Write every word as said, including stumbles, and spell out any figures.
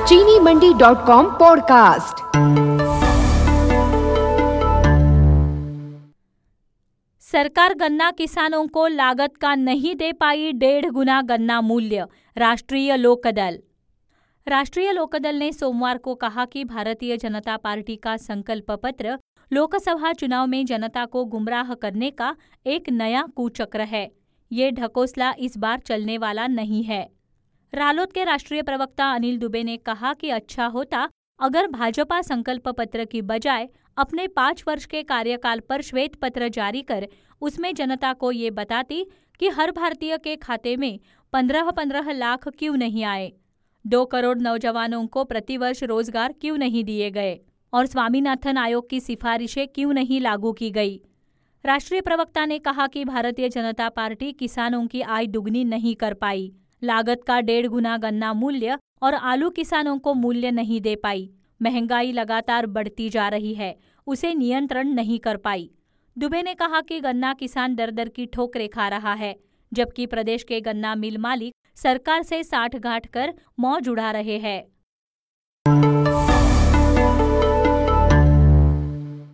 चीनी मंडी dot com podcast. सरकार गन्ना किसानों को लागत का नहीं दे पाई डेढ़ गुना गन्ना मूल्य, राष्ट्रीय लोकदल। राष्ट्रीय लोकदल ने सोमवार को कहा कि भारतीय जनता पार्टी का संकल्प पत्र लोकसभा चुनाव में जनता को गुमराह करने का एक नया कुचक्र है। ये ढकोसला इस बार चलने वाला नहीं है। रालोद के राष्ट्रीय प्रवक्ता अनिल दुबे ने कहा कि अच्छा होता अगर भाजपा संकल्प पत्र की बजाय अपने पाँच वर्ष के कार्यकाल पर श्वेत पत्र जारी कर उसमें जनता को ये बताती कि हर भारतीय के खाते में पंद्रह पंद्रह लाख क्यों नहीं आए, दो करोड़ नौजवानों को प्रतिवर्ष रोजगार क्यों नहीं दिए गए और स्वामीनाथन आयोग की सिफारिशें क्यों नहीं लागू की गई। राष्ट्रीय प्रवक्ता ने कहा कि भारतीय जनता पार्टी किसानों की आय दुगनी नहीं कर पाई, लागत का डेढ़ गुना गन्ना मूल्य और आलू किसानों को मूल्य नहीं दे पाई, महंगाई लगातार बढ़ती जा रही है, उसे नियंत्रण नहीं कर पाई। दुबे ने कहा कि गन्ना किसान दर दर की ठोकरें खा रहा है, जबकि प्रदेश के गन्ना मिल मालिक सरकार से साठगांठ कर मौज उड़ा रहे हैं।